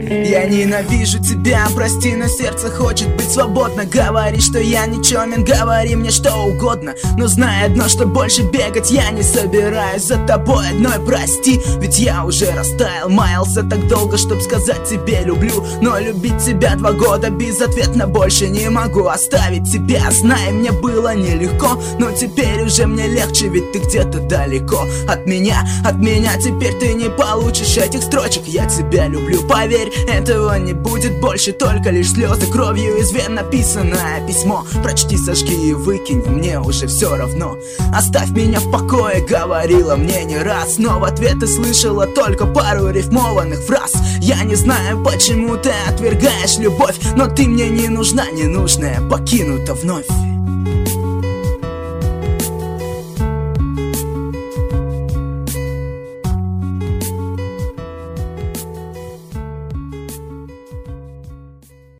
Я ненавижу тебя, прости, но сердце хочет быть свободно. Говори, что я никчёмен, говори мне что угодно, но знай одно, что больше бегать я не собираюсь за тобой одной, прости. Ведь я уже растаял, маялся так долго, чтоб сказать тебе люблю. Но любить тебя 2 года безответно больше не могу оставить тебя. Знай, мне было нелегко, но теперь уже мне легче, ведь ты где-то далеко от меня теперь ты не получишь этих строчек. Я тебя люблю, поверь, этого не будет больше, только лишь слезы, кровью из вен написанное письмо. Прочти, сожги и выкинь, мне уже все равно. Оставь меня в покое, говорила мне не раз, но в ответ ты слышала только пару рифмованных фраз. Я не знаю, почему ты отвергаешь любовь, но ты мне не нужна, ненужная покинута вновь.